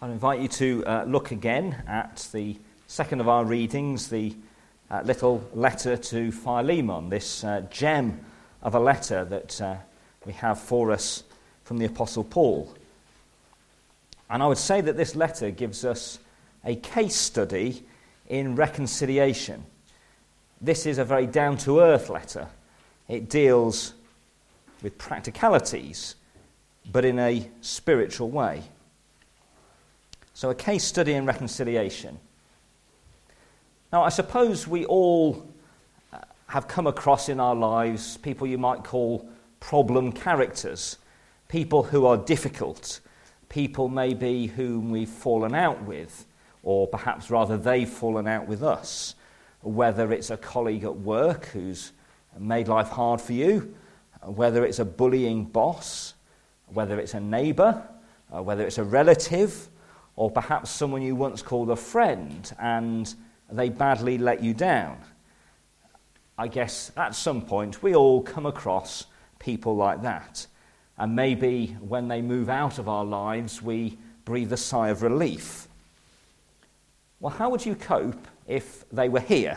I invite you to look again at the second of our readings, the little letter to Philemon, this gem of a letter that we have for us from the Apostle Paul. And I would say that this letter gives us a case study in reconciliation. This is a very down-to-earth letter. It deals with practicalities, but in a spiritual way. So a case study in reconciliation. Now, I suppose we all have come across in our lives people you might call problem characters, people who are difficult, people maybe whom we've fallen out with, or perhaps rather they've fallen out with us, whether it's a colleague at work who's made life hard for you, whether it's a bullying boss, whether it's a neighbour, whether it's a relative, or perhaps someone you once called a friend and they badly let you down. I guess at some point we all come across people like that. And maybe when they move out of our lives, we breathe a sigh of relief. Well, how would you cope if they were here?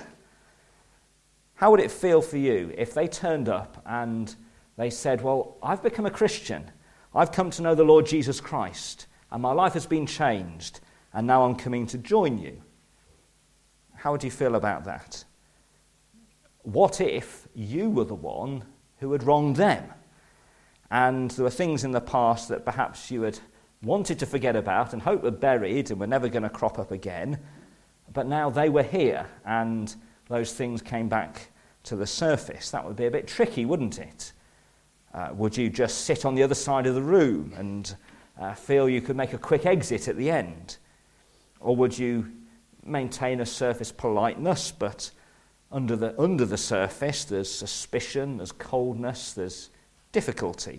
How would it feel for you if they turned up and they said, well, I've become a Christian. I've come to know the Lord Jesus Christ, and my life has been changed, and now I'm coming to join you. How would you feel about that? What if you were the one who had wronged them? And there were things in the past that perhaps you had wanted to forget about and hoped were buried and were never going to crop up again, but now they were here, and those things came back to the surface. That would be a bit tricky, wouldn't it? Would you just sit on the other side of the room and feel you could make a quick exit at the end? Or would you maintain a surface politeness, but under the surface there's suspicion, there's coldness, there's difficulty?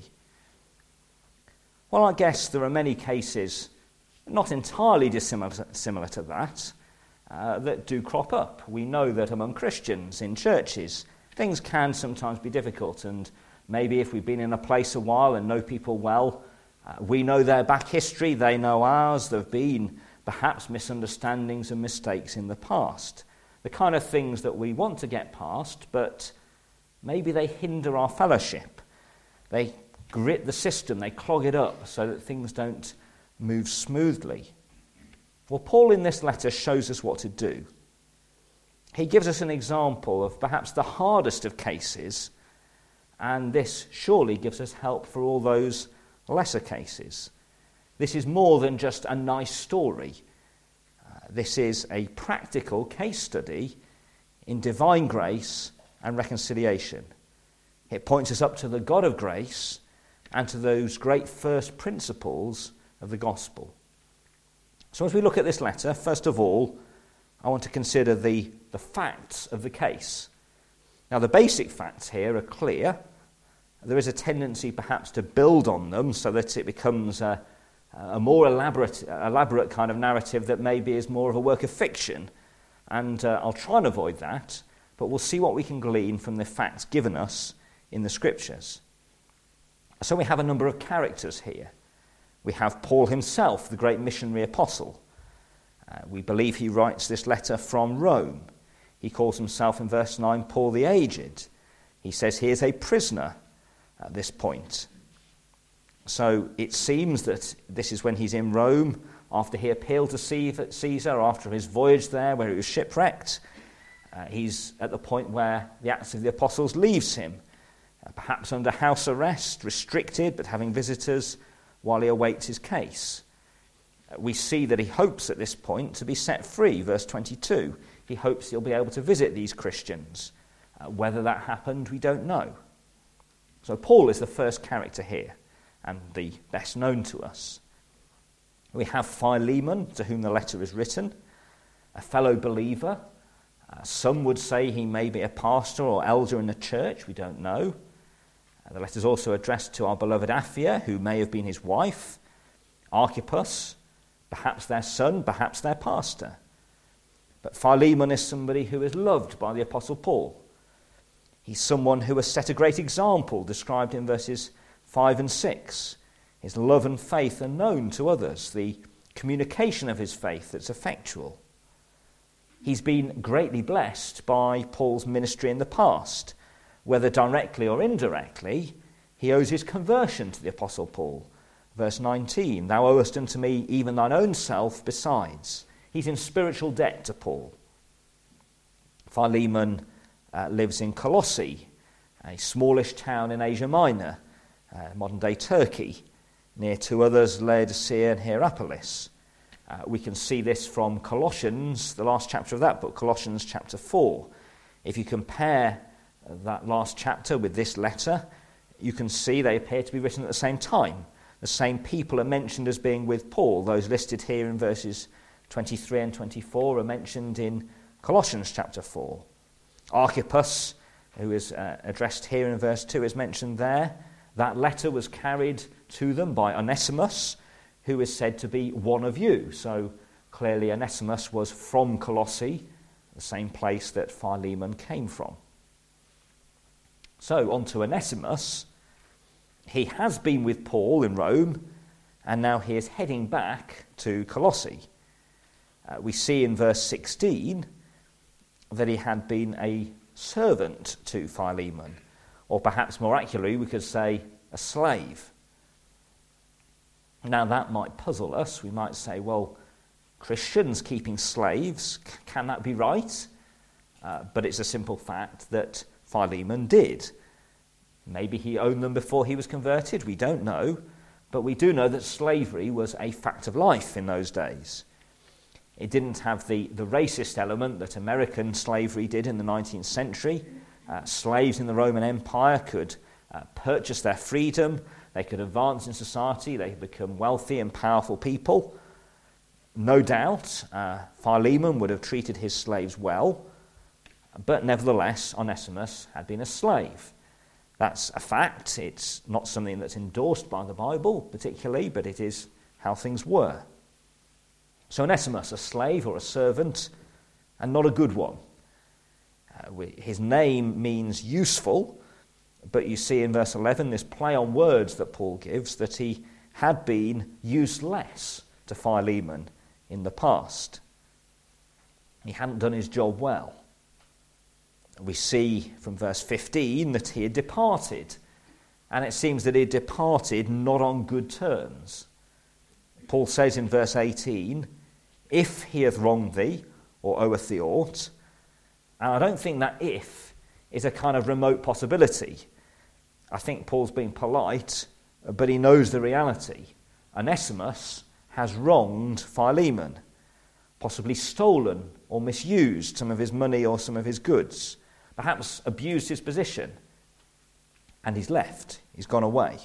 Well, I guess there are many cases, not entirely dissimilar to that, that do crop up. We know that among Christians in churches, things can sometimes be difficult, and maybe if we've been in a place a while and know people well, we know their back history, they know ours. There have been perhaps misunderstandings and mistakes in the past. The kind of things that we want to get past, but maybe they hinder our fellowship. They grit the system, they clog it up so that things don't move smoothly. Well, Paul in this letter shows us what to do. He gives us an example of perhaps the hardest of cases, and this surely gives us help for all those lesser cases. This is more than just a nice story. This is a practical case study in divine grace and reconciliation. It points us up to the God of grace and to those great first principles of the gospel. So as we look at this letter, first of all, I want to consider the facts of the case. Now, the basic facts here are clear. There is a tendency perhaps to build on them so that it becomes a more elaborate kind of narrative that maybe is more of a work of fiction. And I'll try and avoid that, but we'll see what we can glean from the facts given us in the Scriptures. So we have a number of characters here. We have Paul himself, the great missionary apostle. We believe he writes this letter from Rome. He calls himself in verse 9 Paul the Aged. He says he is a prisoner at this point. So it seems that this is when he's in Rome, after he appealed to Caesar, after his voyage there where he was shipwrecked. He's at the point where the Acts of the Apostles leaves him, perhaps under house arrest, restricted, but having visitors while he awaits his case. We see that he hopes at this point to be set free, verse 22. He hopes he'll be able to visit these Christians. Whether that happened, we don't know. So Paul is the first character here, and the best known to us. We have Philemon, to whom the letter is written, a fellow believer. Some would say he may be a pastor or elder in the church, we don't know. The letter is also addressed to our beloved Apphia, who may have been his wife, Archippus, perhaps their son, perhaps their pastor. But Philemon is somebody who is loved by the Apostle Paul. He's someone who has set a great example, described in verses 5 and 6. His love and faith are known to others. The communication of his faith that's effectual. He's been greatly blessed by Paul's ministry in the past. Whether directly or indirectly, he owes his conversion to the Apostle Paul. Verse 19, thou owest unto me even thine own self besides. He's in spiritual debt to Paul. Philemon lives in Colossae, a smallish town in Asia Minor, modern-day Turkey, near two others, Laodicea and Hierapolis. We can see this from Colossians, the last chapter of that book, Colossians chapter 4. If you compare that last chapter with this letter, you can see they appear to be written at the same time. The same people are mentioned as being with Paul. Those listed here in verses 23 and 24 are mentioned in Colossians chapter 4. Archippus, who is addressed here in verse 2, is mentioned there. That letter was carried to them by Onesimus, who is said to be one of you. So clearly Onesimus was from Colossae, the same place that Philemon came from. So on to Onesimus. He has been with Paul in Rome, and now he is heading back to Colossae. We see in verse 16 that he had been a servant to Philemon, or perhaps more accurately we could say a slave. Now that might puzzle us. We might say, well, Christians keeping slaves, can that be right? But it's a simple fact that Philemon did. Maybe he owned them before he was converted, we don't know, but we do know that slavery was a fact of life in those days. It didn't have the racist element that American slavery did in the 19th century. Slaves in the Roman Empire could purchase their freedom, they could advance in society, they could become wealthy and powerful people. No doubt, Philemon would have treated his slaves well, but nevertheless, Onesimus had been a slave. That's a fact. It's not something that's endorsed by the Bible particularly, but it is how things were. So Onesimus, a slave or a servant, and not a good one. His name means useful, but you see in verse 11 this play on words that Paul gives, that he had been useless to Philemon in the past. He hadn't done his job well. We see from verse 15 that he had departed, and it seems that he had departed not on good terms. Paul says in verse 18, if he hath wronged thee, or oweth thee aught, and I don't think that if is a kind of remote possibility. I think Paul's being polite, but he knows the reality. Onesimus has wronged Philemon, possibly stolen or misused some of his money or some of his goods, perhaps abused his position, and he's left. He's gone away.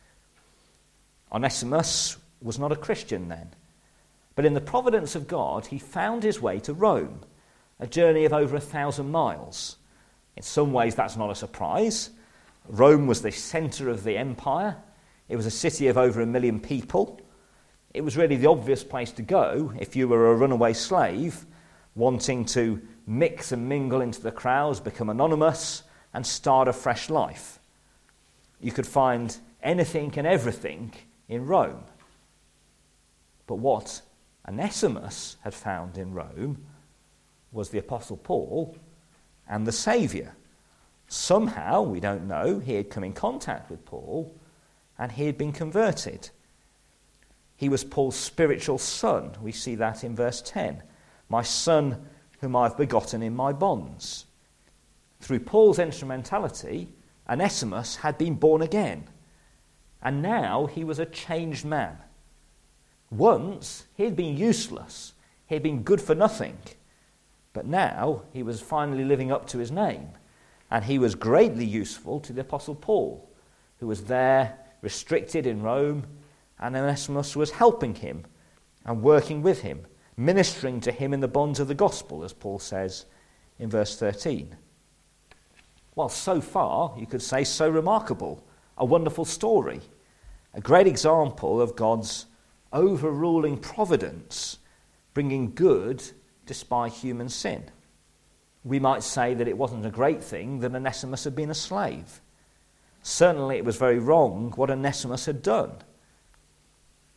Onesimus was not a Christian then, but in the providence of God, he found his way to Rome, a journey of over 1,000 miles. In some ways, that's not a surprise. Rome was the centre of the empire. It was a city of over 1 million people. It was really the obvious place to go if you were a runaway slave, wanting to mix and mingle into the crowds, become anonymous, and start a fresh life. You could find anything and everything in Rome. But what Onesimus had found in Rome was the Apostle Paul and the Saviour. Somehow, we don't know, he had come in contact with Paul and he had been converted. He was Paul's spiritual son. We see that in verse 10. My son whom I have begotten in my bonds. Through Paul's instrumentality, Onesimus had been born again. And now he was a changed man. Once he had been useless. He had been good for nothing. But now he was finally living up to his name. And he was greatly useful to the Apostle Paul, who was there restricted in Rome, and Onesimus was helping him and working with him, ministering to him in the bonds of the gospel, as Paul says in verse 13. Well, so far, you could say, so remarkable, a wonderful story, a great example of God's overruling providence, bringing good despite human sin. We might say that it wasn't a great thing that Onesimus had been a slave. Certainly it was very wrong what Onesimus had done.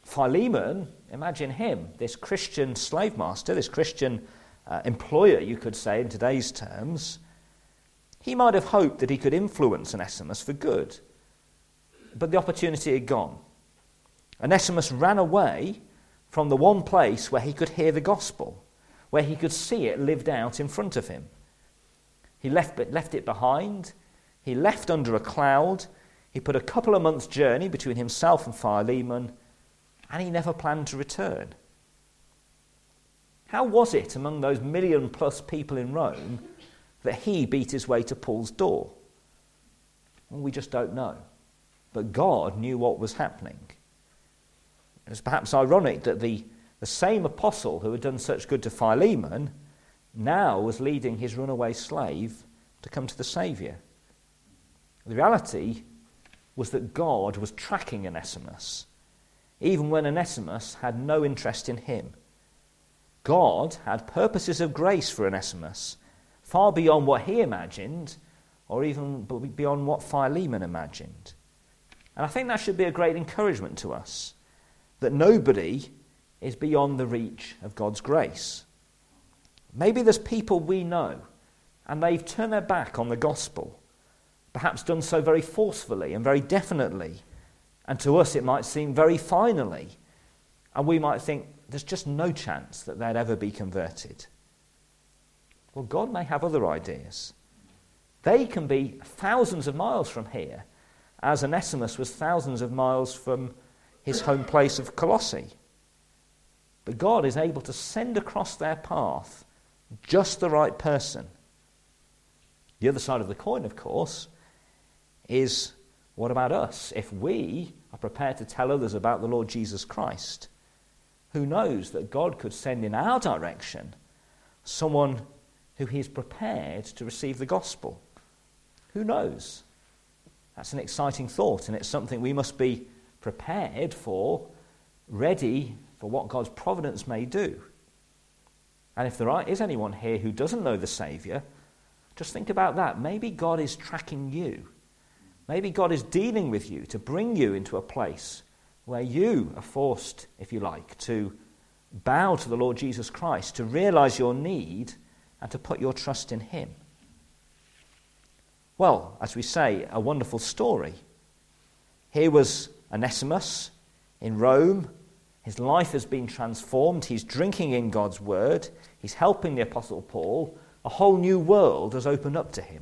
Philemon, imagine him, this Christian slave master, this Christian employer, you could say in today's terms. He might have hoped that he could influence Onesimus for good, but the opportunity had gone. Onesimus ran away from the one place where he could hear the gospel, where he could see it lived out in front of him. He left it behind. He left under a cloud. He put a couple of months' journey between himself and Philemon, and he never planned to return. How was it among those 1 million+ people in Rome that he beat his way to Paul's door? Well, we just don't know. But God knew what was happening. It was perhaps ironic that the same apostle who had done such good to Philemon now was leading his runaway slave to come to the Saviour. The reality was that God was tracking Onesimus, even when Onesimus had no interest in him. God had purposes of grace for Onesimus, far beyond what he imagined, or even beyond what Philemon imagined. And I think that should be a great encouragement to us, that nobody is beyond the reach of God's grace. Maybe there's people we know, and they've turned their back on the gospel, perhaps done so very forcefully and very definitely, and to us it might seem very finally, and we might think there's just no chance that they'd ever be converted. Well, God may have other ideas. They can be thousands of miles from here, as Onesimus was thousands of miles from his home place of Colossae. But God is able to send across their path just the right person. The other side of the coin, of course, is what about us? If we are prepared to tell others about the Lord Jesus Christ, who knows that God could send in our direction someone who he is prepared to receive the gospel? Who knows? That's an exciting thought, and it's something we must be prepared for, ready for what God's providence may do. And if there is anyone here who doesn't know the Saviour, just think about that. Maybe God is tracking you. Maybe God is dealing with you to bring you into a place where you are forced, if you like, to bow to the Lord Jesus Christ, to realize your need and to put your trust in him. Well, as we say, a wonderful story. Here was Onesimus in Rome. His life has been transformed. He's drinking in God's word. He's helping the Apostle Paul. A whole new world has opened up to him.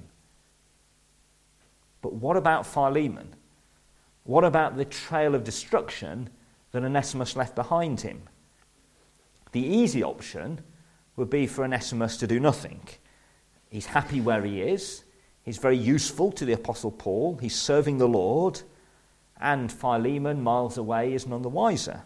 But what about Philemon? What about the trail of destruction that Onesimus left behind him? The easy option would be for Onesimus to do nothing. He's happy where he is. He's very useful to the Apostle Paul. He's serving the Lord. And Philemon, miles away, is none the wiser.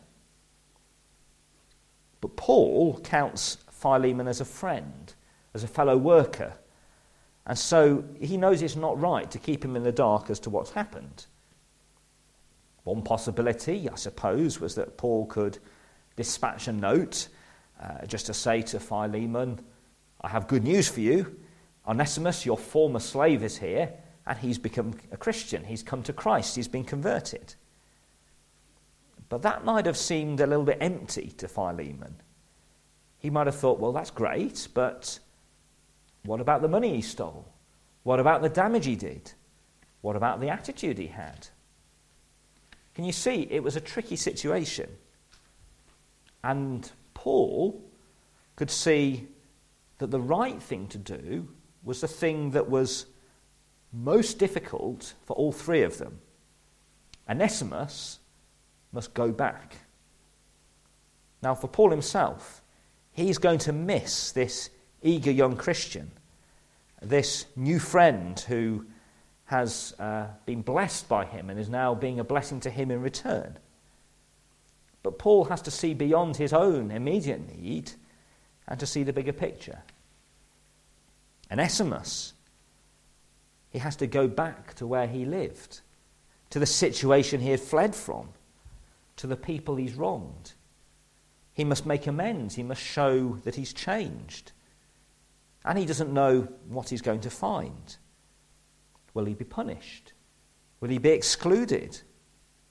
But Paul counts Philemon as a friend, as a fellow worker. And so he knows it's not right to keep him in the dark as to what's happened. One possibility, I suppose, was that Paul could dispatch a note just to say to Philemon, I have good news for you. Onesimus, your former slave, is here, and he's become a Christian. He's come to Christ. He's been converted. But that might have seemed a little bit empty to Philemon. He might have thought, well, that's great, but what about the money he stole? What about the damage he did? What about the attitude he had? Can you see? It was a tricky situation. And Paul could see that the right thing to do was the thing that was most difficult for all three of them. Onesimus must go back. Now, for Paul himself, he's going to miss this eager young Christian, this new friend who has been blessed by him and is now being a blessing to him in return. But Paul has to see beyond his own immediate need and to see the bigger picture. Onesimus, he has to go back to where he lived, to the situation he had fled from, to the people he's wronged. He must make amends. He must show that he's changed. And he doesn't know what he's going to find. Will he be punished? Will he be excluded?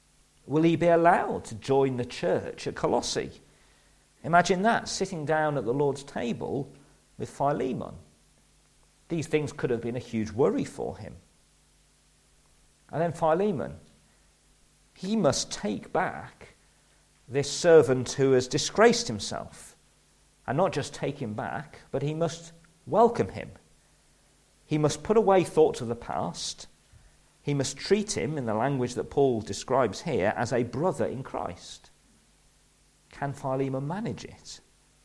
Will he be allowed to join the church at Colossae? Imagine that, sitting down at the Lord's table with Philemon. These things could have been a huge worry for him. And then Philemon, he must take back this servant who has disgraced himself. And not just take him back, but he must welcome him. He must put away thoughts of the past. He must treat him, in the language that Paul describes here, as a brother in Christ. Can Philemon manage it?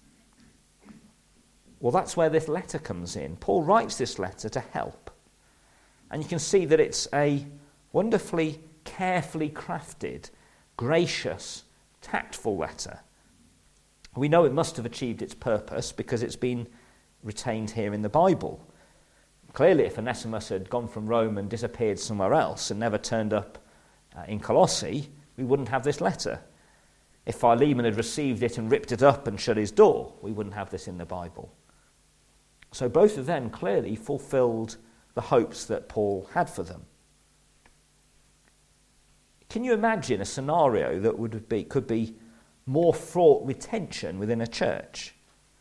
Well, that's where this letter comes in. Paul writes this letter to help. And you can see that it's a wonderfully, carefully crafted, gracious, tactful letter. We know it must have achieved its purpose because it's been retained here in the Bible. Clearly, if Onesimus had gone from Rome and disappeared somewhere else and never turned up in Colossae, we wouldn't have this letter. If Philemon had received it and ripped it up and shut his door, we wouldn't have this in the Bible. So both of them clearly fulfilled the hopes that Paul had for them. Can you imagine a scenario that could be more fraught with tension within a church?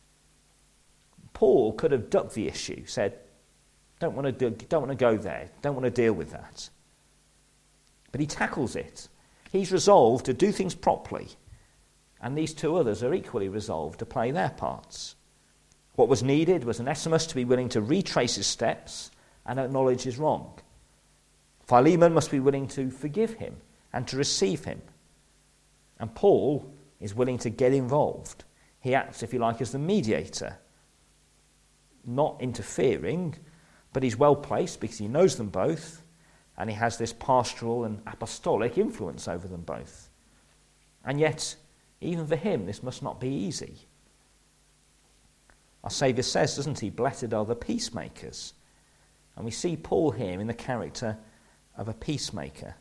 Paul could have ducked the issue, said, don't want to go there, don't want to deal with that. But he tackles it. He's resolved to do things properly, and these two others are equally resolved to play their parts. What was needed was Onesimus to be willing to retrace his steps and acknowledge his wrong. Philemon must be willing to forgive him and to receive him. And Paul is willing to get involved. He acts, if you like, as the mediator, not interfering, but he's well placed because he knows them both, and he has this pastoral and apostolic influence over them both. And yet, even for him, this must not be easy. Our Saviour says, doesn't he, blessed are the peacemakers. And we see Paul here in the character of a peacemaker.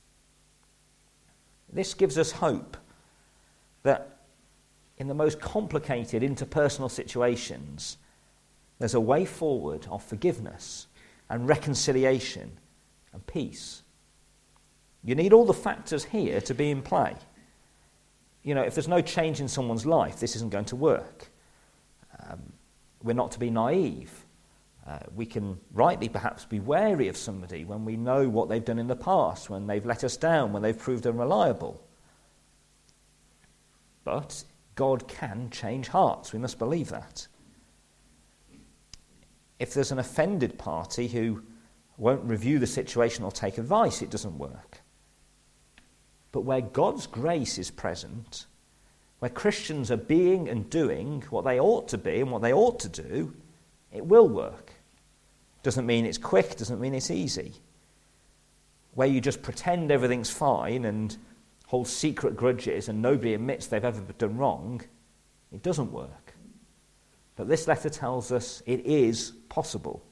This gives us hope that in the most complicated interpersonal situations, there's a way forward of forgiveness and reconciliation and peace. You need all the factors here to be in play. You know, if there's no change in someone's life, this isn't going to work. We're not to be naive. We can rightly perhaps be wary of somebody when we know what they've done in the past, when they've let us down, when they've proved unreliable. But God can change hearts. We must believe that. If there's an offended party who won't review the situation or take advice, it doesn't work. But where God's grace is present, where Christians are being and doing what they ought to be and what they ought to do, it will work. Doesn't mean it's quick, doesn't mean it's easy. Where you just pretend everything's fine and hold secret grudges and nobody admits they've ever done wrong, it doesn't work. But this letter tells us it is possible.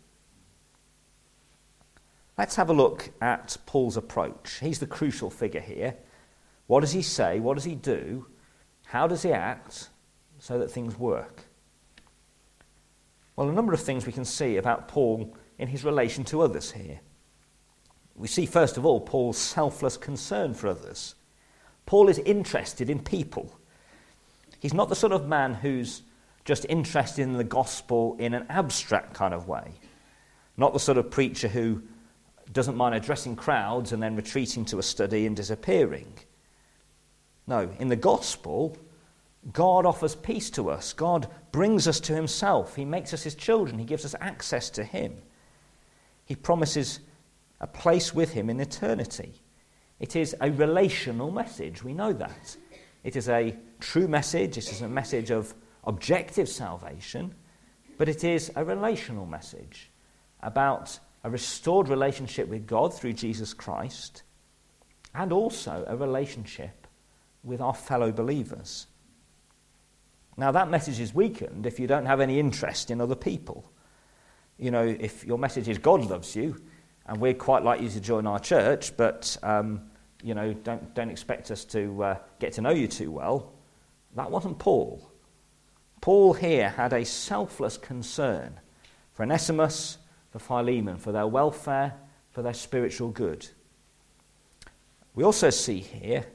Let's have a look at Paul's approach. He's the crucial figure here. What does he say? What does he do? How does he act so that things work? Well, a number of things we can see about Paul in his relation to others here. We see, first of all, Paul's selfless concern for others. Paul is interested in people. He's not the sort of man who's just interested in the gospel in an abstract kind of way. Not the sort of preacher who doesn't mind addressing crowds and then retreating to a study and disappearing. No, in the gospel, God offers peace to us. God brings us to himself. He makes us his children. He gives us access to him. He promises a place with him in eternity. It is a relational message. We know that. It is a true message. It is a message of objective salvation, but it is a relational message about a restored relationship with God through Jesus Christ, and also a relationship with our fellow believers. Now, that message is weakened if you don't have any interest in other people. You know, if your message is God loves you, and we'd quite like you to join our church, but you know, don't expect us to get to know you too well. That wasn't Paul. Paul here had a selfless concern for Onesimus, for Philemon, for their welfare, for their spiritual good. We also see here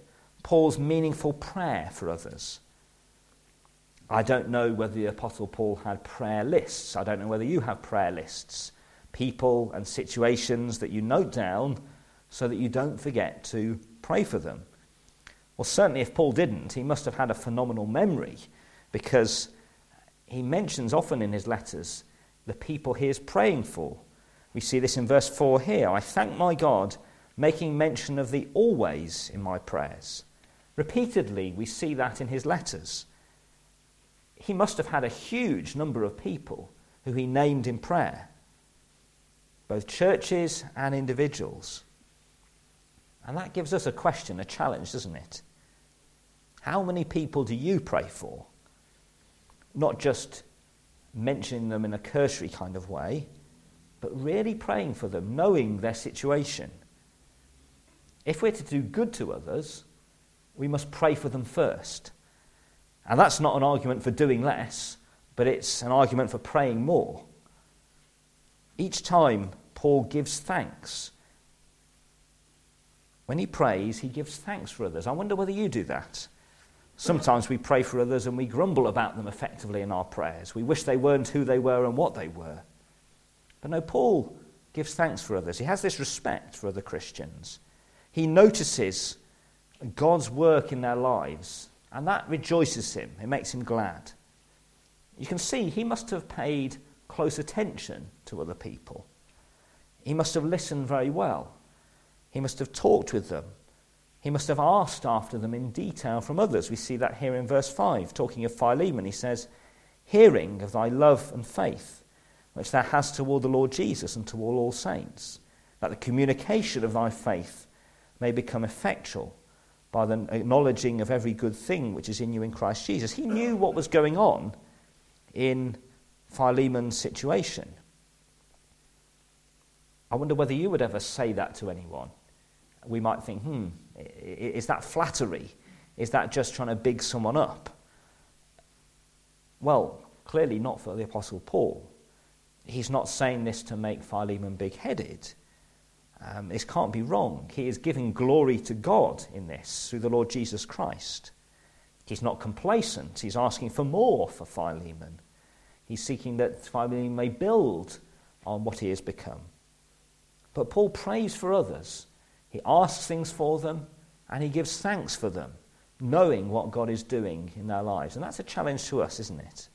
Paul's meaningful prayer for others. I don't know whether the Apostle Paul had prayer lists. I don't know whether you have prayer lists, people and situations that you note down so that you don't forget to pray for them. Well, certainly if Paul didn't, he must have had a phenomenal memory, because he mentions often in his letters the people he is praying for. We see this in verse 4 here. I thank my God, making mention of thee always in my prayers. Repeatedly, we see that in his letters. He must have had a huge number of people who he named in prayer, both churches and individuals. And that gives us a question, a challenge, doesn't it? How many people do you pray for? Not just mentioning them in a cursory kind of way, but really praying for them, knowing their situation. If we're to do good to others, we must pray for them first. And that's not an argument for doing less, but it's an argument for praying more. Each time Paul gives thanks. When he prays, he gives thanks for others. I wonder whether you do that. Sometimes we pray for others and we grumble about them effectively in our prayers. We wish they weren't who they were and what they were. But no, Paul gives thanks for others. He has this respect for other Christians. He notices God's work in their lives, and that rejoices him. It makes him glad. You can see he must have paid close attention to other people. He must have listened very well. He must have talked with them. He must have asked after them in detail from others. We see that here in verse 5. Talking of Philemon, he says, hearing of thy love and faith, which thou hast toward the Lord Jesus and toward all saints, that the communication of thy faith may become effectual by the acknowledging of every good thing which is in you in Christ Jesus. He knew what was going on in Philemon's situation. I wonder whether you would ever say that to anyone. We might think, is that flattery? Is that just trying to big someone up? Well, clearly not for the Apostle Paul. He's not saying this to make Philemon big-headed. This can't be wrong. He is giving glory to God in this through the Lord Jesus Christ. He's not complacent. He's asking for more for Philemon. He's seeking that Philemon may build on what he has become. But Paul prays for others. He asks things for them, and he gives thanks for them, knowing what God is doing in their lives. And that's a challenge to us, isn't it?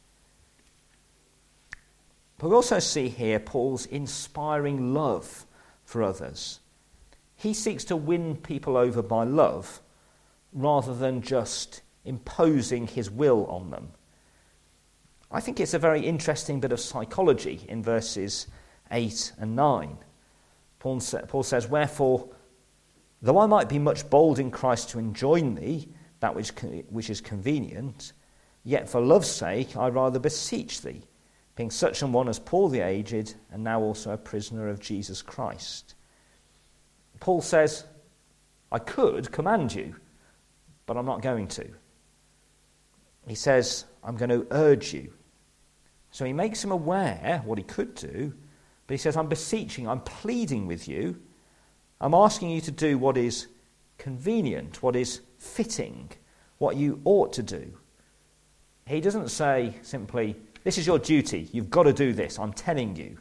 But we also see here Paul's inspiring love for others. He seeks to win people over by love rather than just imposing his will on them. I think it's a very interesting bit of psychology in verses 8 and 9. Paul says, wherefore, though I might be much bold in Christ to enjoin thee, that which is convenient, yet for love's sake I rather beseech thee, being such an one as Paul the aged, and now also a prisoner of Jesus Christ. Paul says, I could command you, but I'm not going to. He says, I'm going to urge you. So he makes him aware what he could do, but he says, I'm beseeching, I'm pleading with you. I'm asking you to do what is convenient, what is fitting, what you ought to do. He doesn't say simply, this is your duty, you've got to do this, I'm telling you.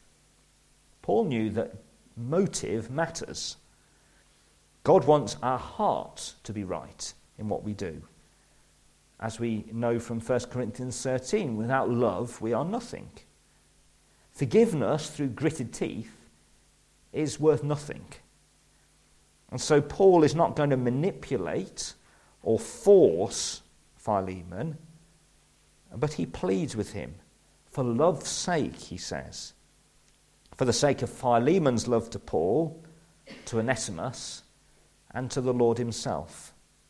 Paul knew that motive matters. God wants our heart to be right in what we do. As we know from 1 Corinthians 13, without love we are nothing. Forgiveness through gritted teeth is worth nothing. And so Paul is not going to manipulate or force Philemon, but he pleads with him. For love's sake, he says. For the sake of Philemon's love to Paul, to Onesimus, and to the Lord himself.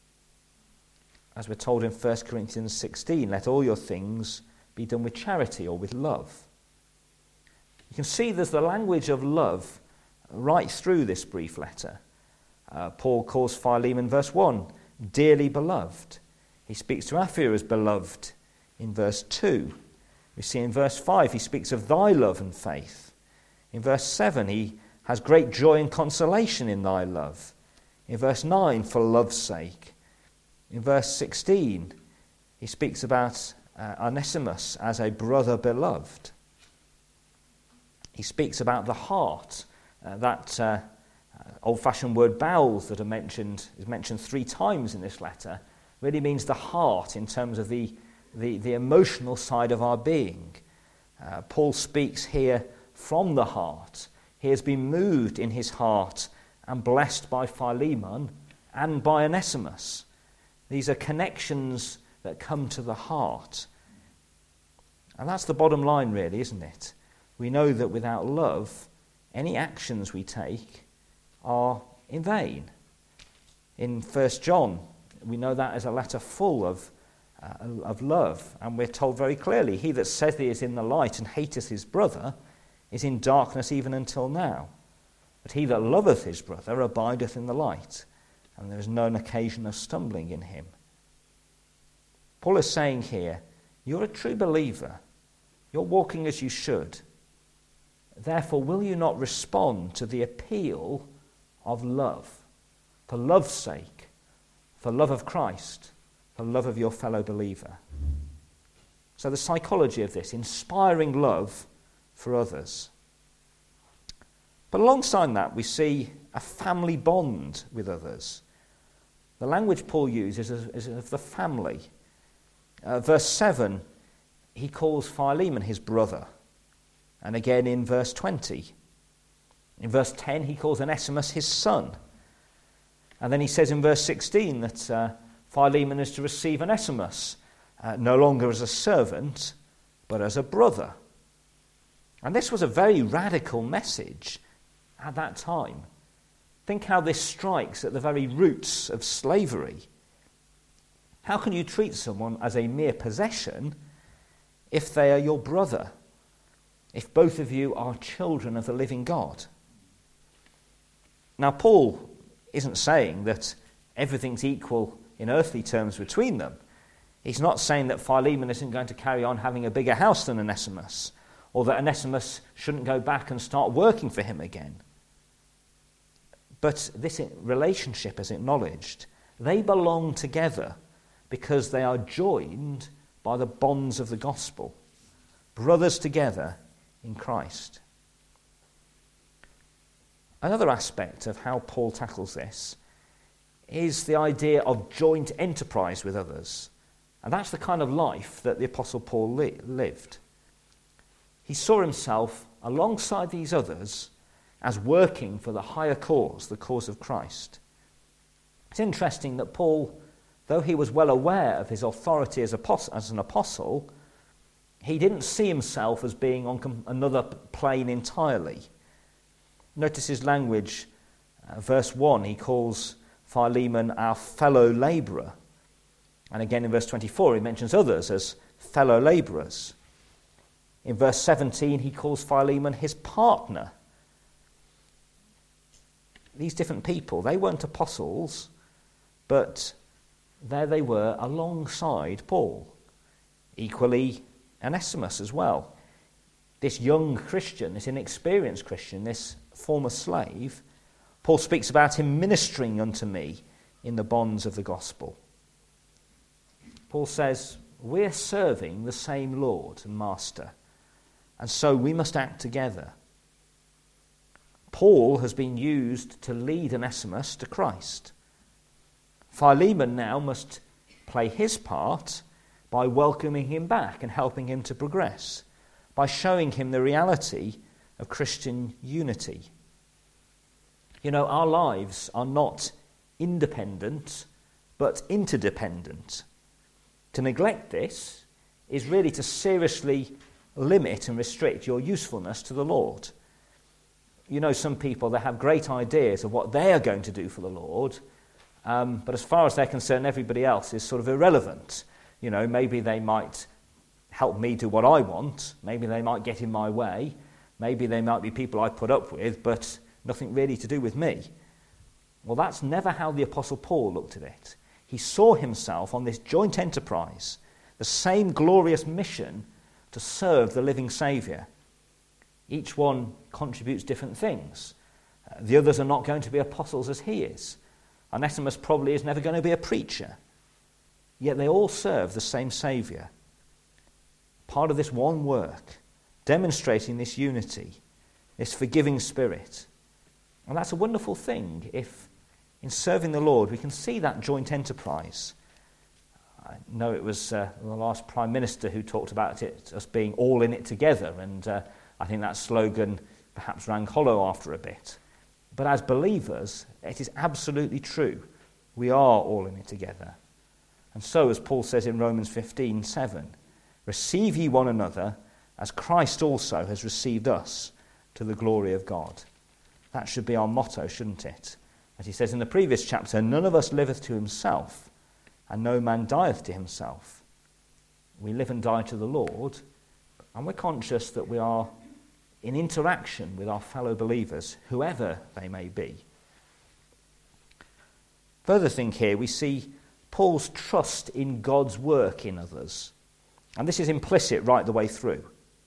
As we're told in 1 Corinthians 16, let all your things be done with charity or with love. You can see there's the language of love right through this brief letter. Paul calls Philemon, verse 1, dearly beloved. He speaks to Apphia as beloved in verse 2. We see in verse 5 he speaks of thy love and faith. In verse 7 he has great joy and consolation in thy love. In verse 9, for love's sake. In verse 16, he speaks about Onesimus as a brother beloved. He speaks about the heart, that old-fashioned word bowels that is mentioned 3 times in this letter, really means the heart in terms of the emotional side of our being. Paul speaks here from the heart. He has been moved in his heart and blessed by Philemon and by Onesimus. These are connections that come to the heart. And that's the bottom line, really, isn't it? We know that without love, any actions we take are in vain. In 1 John, we know that as a letter full of love, and we're told very clearly, he that saith he is in the light and hateth his brother is in darkness even until now. But he that loveth his brother abideth in the light, and there is no occasion of stumbling in him. Paul is saying here, you're a true believer. You're walking as you should. Therefore, will you not respond to the appeal of love, for love's sake, for love of Christ, for love of your fellow believer? So the psychology of this, inspiring love for others. But alongside that, we see a family bond with others. The language Paul uses is of the family. Verse 7, he calls Philemon his brother. And again in verse 20. In verse 10, he calls Onesimus his son. And then he says in verse 16 that Philemon is to receive Onesimus no longer as a servant, but as a brother. And this was a very radical message at that time. Think how this strikes at the very roots of slavery. How can you treat someone as a mere possession if they are your brother, if both of you are children of the living God? Now, Paul isn't saying that everything's equal in earthly terms between them. He's not saying that Philemon isn't going to carry on having a bigger house than Onesimus, or that Onesimus shouldn't go back and start working for him again. But this relationship is acknowledged. They belong together because they are joined by the bonds of the gospel, brothers together in Christ. Another aspect of how Paul tackles this is the idea of joint enterprise with others. And that's the kind of life that the Apostle Paul lived. He saw himself alongside these others as working for the higher cause, the cause of Christ. It's interesting that Paul, though he was well aware of his authority as an apostle, he didn't see himself as being on another plane entirely. Notice his language. Verse 1, he calls Philemon our fellow labourer. And again in verse 24, he mentions others as fellow labourers. In verse 17, he calls Philemon his partner. These different people, they weren't apostles, but there they were alongside Paul. Equally, Onesimus as well. This young Christian, this inexperienced Christian, this former slave, Paul speaks about him ministering unto me in the bonds of the gospel. Paul says, we're serving the same Lord and Master, and so we must act together. Paul has been used to lead Onesimus to Christ. Philemon now must play his part by welcoming him back and helping him to progress, by showing him the reality of Christian unity. You know, our lives are not independent, but interdependent. To neglect this is really to seriously limit and restrict your usefulness to the Lord. You know, some people, they have great ideas of what they are going to do for the Lord, but as far as they're concerned, everybody else is sort of irrelevant. You know, maybe they might help me do what I want, maybe they might get in my way, maybe they might be people I put up with, but nothing really to do with me. Well, that's never how the Apostle Paul looked at it. He saw himself on this joint enterprise, the same glorious mission to serve the living Saviour. Each one contributes different things. The others are not going to be apostles as he is. Onesimus probably is never going to be a preacher. yet they all serve the same Saviour. Part of this one work, demonstrating this unity, this forgiving spirit. And that's a wonderful thing if, in serving the Lord, we can see that joint enterprise. I know it was the last Prime Minister who talked about it, us being all in it together, and I think that slogan perhaps rang hollow after a bit. But as believers, it is absolutely true. We are all in it together. And so, as Paul says in Romans 15:7, receive ye one another as Christ also has received us to the glory of God. That should be our motto, shouldn't it? As he says in the previous chapter, none of us liveth to himself, and no man dieth to himself. We live and die to the Lord, and we're conscious that we are in interaction with our fellow believers, whoever they may be. Further thing here, we see Paul's trust in God's work in others. And this is implicit right the way through.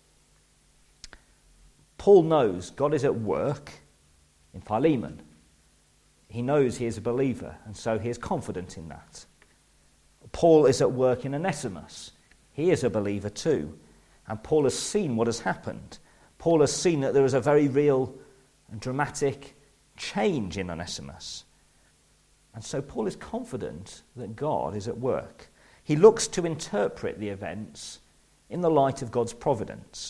Paul knows God is at work in Philemon. He knows he is a believer, and so he is confident in that. Paul is at work in Onesimus. He is a believer too. And Paul has seen what has happened. Paul has seen that there is a very real and dramatic change in Onesimus. And so Paul is confident that God is at work. He looks to interpret the events in the light of God's providence.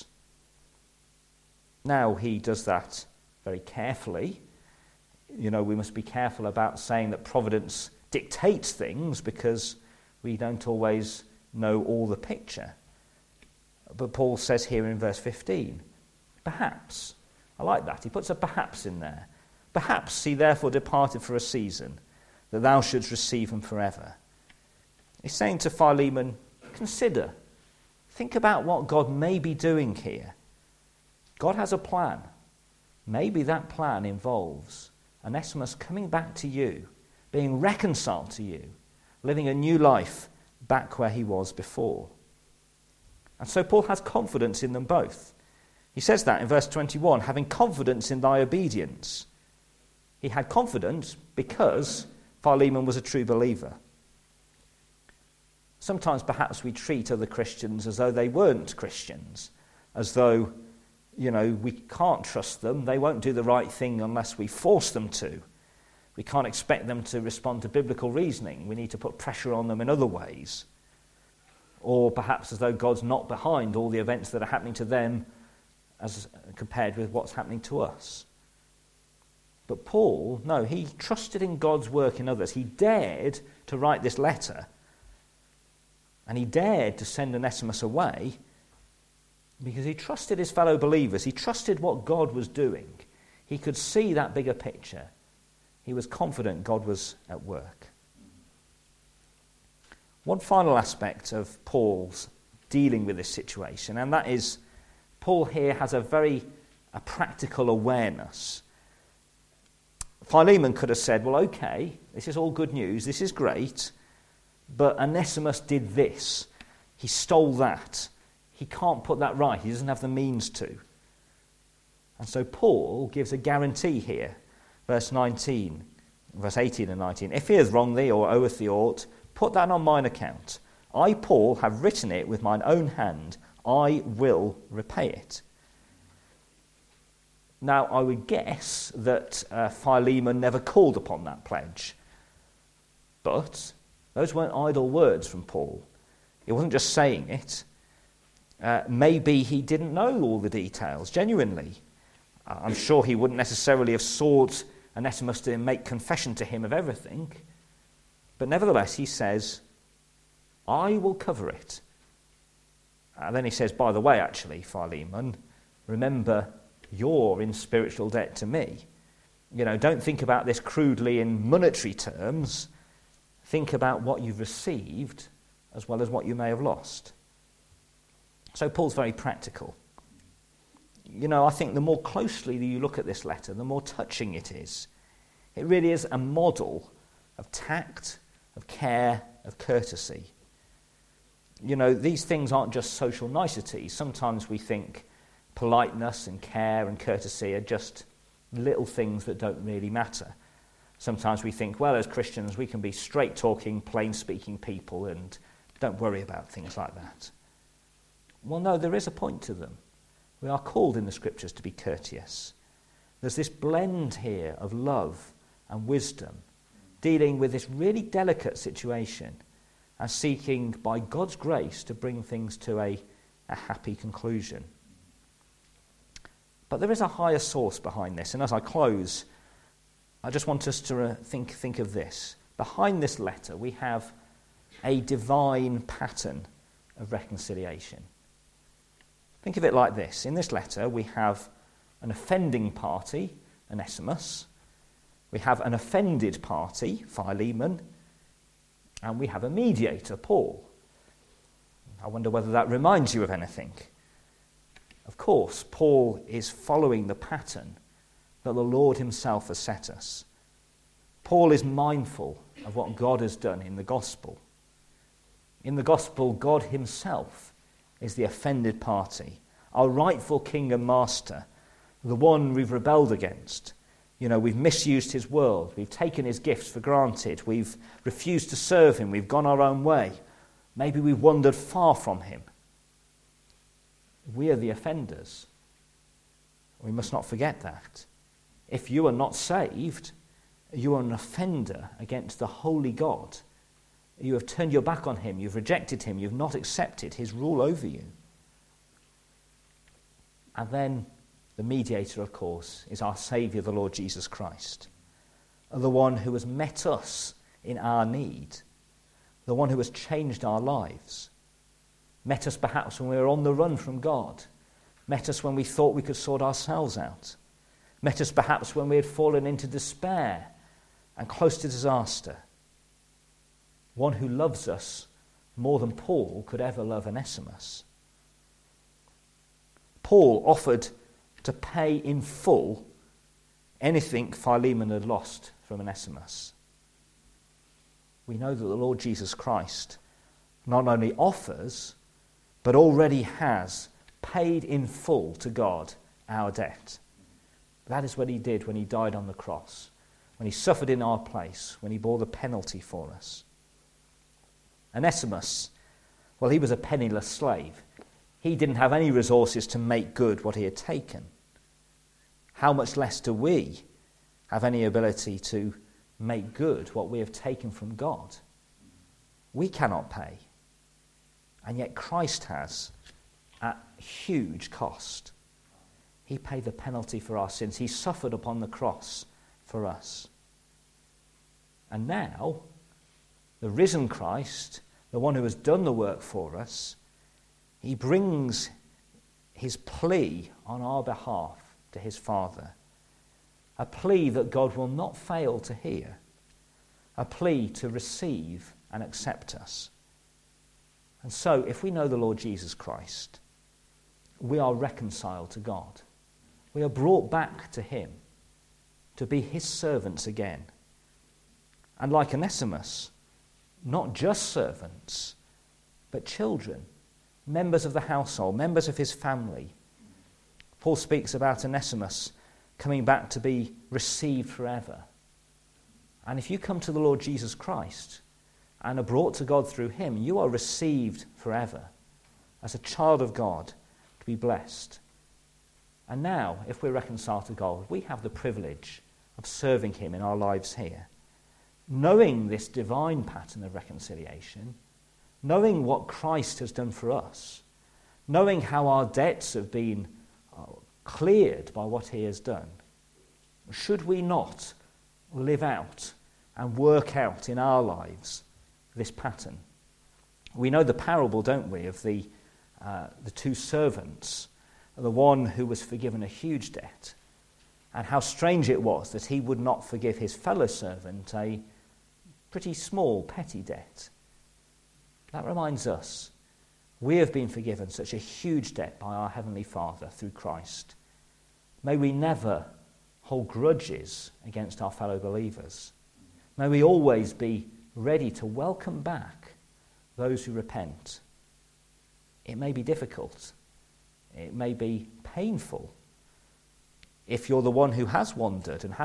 Now he does that very carefully. You know, we must be careful about saying that providence dictates things because we don't always know all the picture. But Paul says here in verse 15, perhaps, I like that, he puts a perhaps in there. Perhaps he therefore departed for a season, that thou shouldst receive him forever. He's saying to Philemon, consider, think about what God may be doing here. God has a plan. Maybe that plan involves Onesimus coming back to you, being reconciled to you, living a new life back where he was before. And so Paul has confidence in them both. He says that in verse 21, having confidence in thy obedience. He had confidence because Philemon was a true believer. Sometimes perhaps we treat other Christians as though they weren't Christians, as though, you know, we can't trust them, they won't do the right thing unless we force them to. We can't expect them to respond to biblical reasoning. We need to put pressure on them in other ways. Or perhaps as though God's not behind all the events that are happening to them as compared with what's happening to us. But Paul, no, he trusted in God's work in others. He dared to write this letter, and he dared to send Onesimus away because he trusted his fellow believers. He trusted what God was doing. He could see that bigger picture. He was confident God was at work. One final aspect of Paul's dealing with this situation, and that is Paul here has a practical awareness. Philemon could have said, well, okay, this is all good news, this is great, but Onesimus did this. He stole that. He can't put that right. He doesn't have the means to. And so Paul gives a guarantee here. Verse 18 and 19. If he has wronged thee or oweth thee aught, put that on mine account. I, Paul, have written it with mine own hand. I will repay it. Now, I would guess that Philemon never called upon that pledge. But those weren't idle words from Paul. He wasn't just saying it. Maybe he didn't know all the details, genuinely. I'm sure he wouldn't necessarily have sought Onesimus to make confession to him of everything. But nevertheless, he says, I will cover it. And then he says, by the way, actually, Philemon, remember, you're in spiritual debt to me. You know, don't think about this crudely in monetary terms. Think about what you've received as well as what you may have lost. So Paul's very practical. You know, I think the more closely that you look at this letter, the more touching it is. It really is a model of tact, of care, of courtesy. You know, these things aren't just social niceties. Sometimes we think politeness and care and courtesy are just little things that don't really matter. Sometimes we think, well, as Christians, we can be straight-talking, plain-speaking people and don't worry about things like that. Well, no, there is a point to them. We are called in the Scriptures to be courteous. There's this blend here of love and wisdom, dealing with this really delicate situation and seeking, by God's grace, to bring things to a happy conclusion. But there is a higher source behind this, and as I close, I just want us to think of this. Behind this letter, we have a divine pattern of reconciliation. Think of it like this. In this letter, we have an offending party, Onesimus. We have an offended party, Philemon. And we have a mediator, Paul. I wonder whether that reminds you of anything. Of course, Paul is following the pattern that the Lord himself has set us. Paul is mindful of what God has done in the gospel. In the gospel, God himself is the offended party, our rightful king and master, the one we've rebelled against. You know, we've misused his world, we've taken his gifts for granted, we've refused to serve him, we've gone our own way. Maybe we've wandered far from him. We are the offenders. We must not forget that. If you are not saved, you are an offender against the holy God. You have turned your back on him, you've rejected him, you've not accepted his rule over you. And then the mediator, of course, is our Saviour, the Lord Jesus Christ, the one who has met us in our need, the one who has changed our lives, met us perhaps when we were on the run from God, met us when we thought we could sort ourselves out, met us perhaps when we had fallen into despair and close to disaster, one who loves us more than Paul could ever love Onesimus. Paul offered to pay in full anything Philemon had lost from Onesimus. We know that the Lord Jesus Christ not only offers, but already has paid in full to God our debt. That is what he did when he died on the cross, when he suffered in our place, when he bore the penalty for us. Onesimus, well, he was a penniless slave. He didn't have any resources to make good what he had taken. How much less do we have any ability to make good what we have taken from God? We cannot pay. And yet Christ has, at huge cost. He paid the penalty for our sins. He suffered upon the cross for us. And now, the risen Christ, the one who has done the work for us, he brings his plea on our behalf to his Father. A plea that God will not fail to hear. A plea to receive and accept us. And so, if we know the Lord Jesus Christ, we are reconciled to God. We are brought back to him to be his servants again. And like Onesimus, not just servants, but children, members of the household, members of his family. Paul speaks about Onesimus coming back to be received forever. And if you come to the Lord Jesus Christ and are brought to God through him, you are received forever as a child of God to be blessed. And now, if we're reconciled to God, we have the privilege of serving him in our lives here. Knowing this divine pattern of reconciliation, knowing what Christ has done for us, knowing how our debts have been cleared by what he has done, should we not live out and work out in our lives this pattern? We know the parable, don't we, of the two servants, the one who was forgiven a huge debt, and how strange it was that he would not forgive his fellow servant a pretty small, petty debt. That reminds us, we have been forgiven such a huge debt by our Heavenly Father through Christ. May we never hold grudges against our fellow believers. May we always be ready to welcome back those who repent. It may be difficult. It may be painful. If you're the one who has wandered and has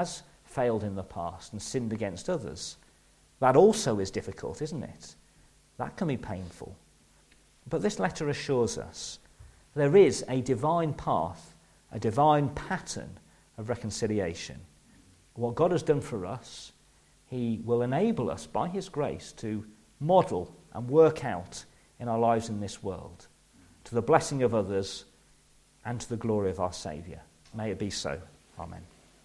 failed in the past and sinned against others. That also is difficult, isn't it? That can be painful. But this letter assures us there is a divine path, a divine pattern of reconciliation. What God has done for us, he will enable us by his grace to model and work out in our lives in this world, to the blessing of others and to the glory of our Saviour. May it be so. Amen.